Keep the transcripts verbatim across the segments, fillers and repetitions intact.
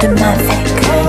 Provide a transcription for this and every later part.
the Mavic.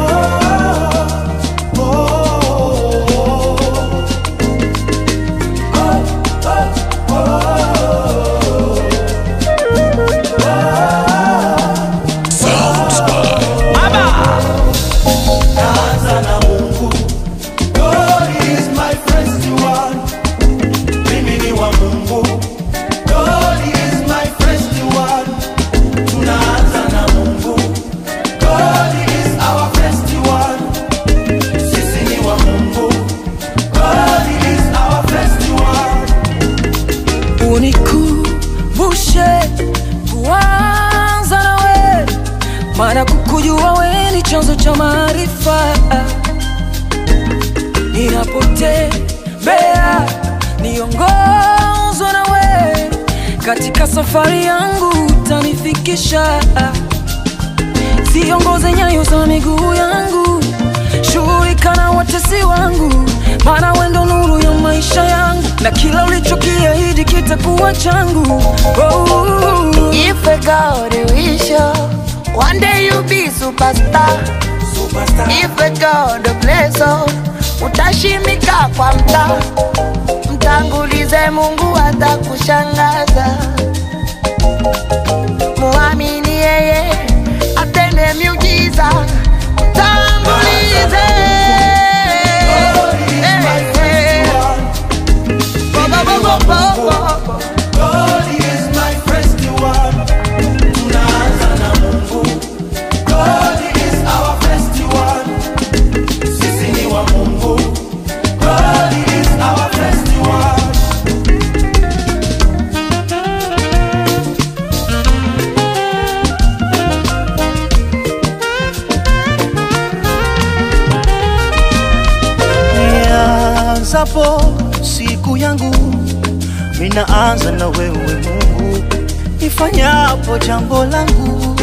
Unikumbushe kuanza nawe, maana kukujua we ni chanzo cha maarifa. Ninapotembea niongozwe nawe, katika safari yangu utanifikisha. Ziongoze nyayo za miguu yangu, shughulika na watesi wangu, maana wewe ndo nuru ya maisha yangu, na kila ulichokiahidi kitakuwa changu. Oh, if I got a wish, one day you'll be superstar. Superstar. If I got a place, utashimika kwa mta. Mtangulize Mungu atakushangaza. Muamini yeye atende miujiza. Mtangulize. Sapo siku yangu minaanza na wewe Mungu, nifanyapo jambo langu,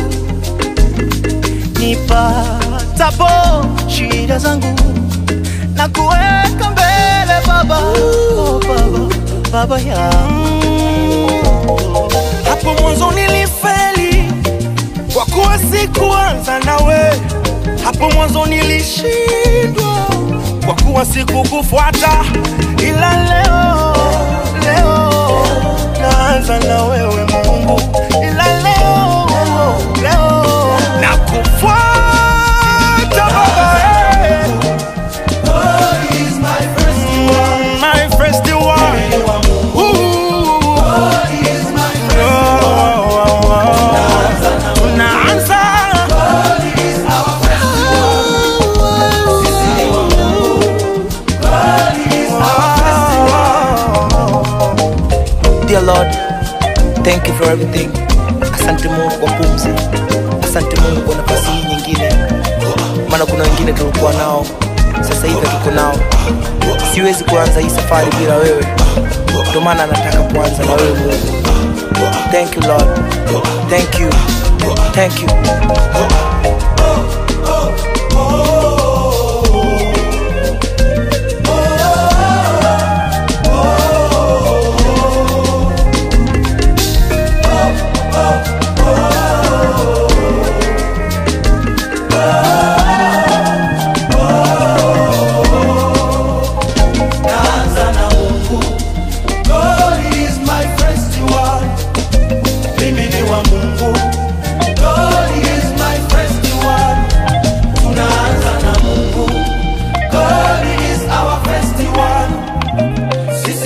nipatapo shida zangu na kuweka mbele Baba. Oh, Baba, Baba yangu. Hapo mwanzo nilifeli kwa kuwa sikuanza nawe, hapo mwanzo nilishindwa kwa kuwa sikukufuata, ila leo, leo naanza na wewe Mungu, ila leo, leo nakufuata Baba. God is my first one, my first one. God is my first one. Tunaanza. God is our first one. Sisi ni wa Mungu. God is our first one. Dear Lord, thank you for everything. Asante Mungu kwa pumzi, asante Mungu kwa nafasi hii nyingine, maana kuna wengine tulikuwa nao, sasa hivi tuko nao. Siwezi kuanza hii safari bila wewe, ndio maana nataka kuanza na wewe Mungu. Thank you Lord, thank you, thank you.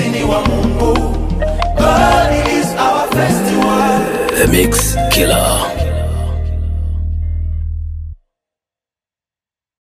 The Mix Killer.